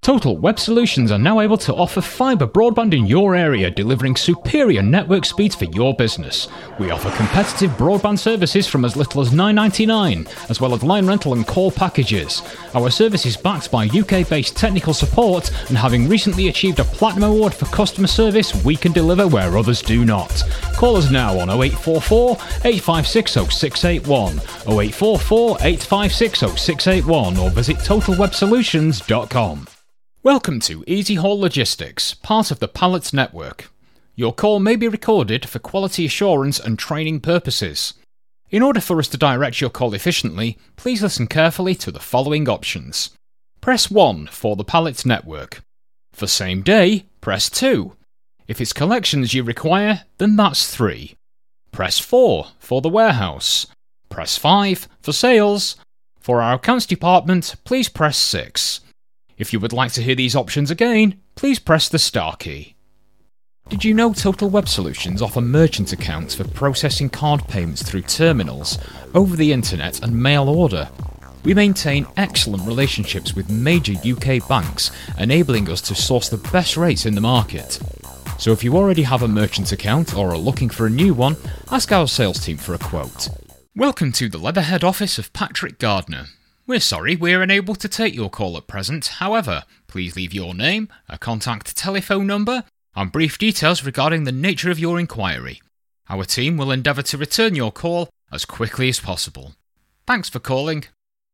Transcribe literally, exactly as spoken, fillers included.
Total Web Solutions are now able to offer fibre broadband in your area, delivering superior network speeds for your business. We offer competitive broadband services from as little as nine dollars ninety-nine, as well as line rental and call packages. Our service is backed by U K-based technical support, and having recently achieved a Platinum Award for customer service, we can deliver where others do not. Call us now on oh eight four four, eight five six oh six eight one, oh eight four four, eight five six oh six eight one, or visit total web solutions dot com. Welcome to Easy Haul Logistics, part of the Pallets Network. Your call may be recorded for quality assurance and training purposes. In order for us to direct your call efficiently, please listen carefully to the following options. Press one for the Pallets Network. For same day, press two. If it's collections you require, then that's three. Press four for the warehouse. Press five for sales. For our accounts department, please press six. If you would like to hear these options again, please press the star key. Did you know Total Web Solutions offer merchant accounts for processing card payments through terminals, over the internet and mail order? We maintain excellent relationships with major U K banks, enabling us to source the best rates in the market. So if you already have a merchant account or are looking for a new one, ask our sales team for a quote. Welcome to the Leatherhead office of Patrick Gardner. We're sorry we're unable to take your call at present. However, please leave your name, a contact telephone number, and brief details regarding the nature of your inquiry. Our team will endeavour to return your call as quickly as possible. Thanks for calling.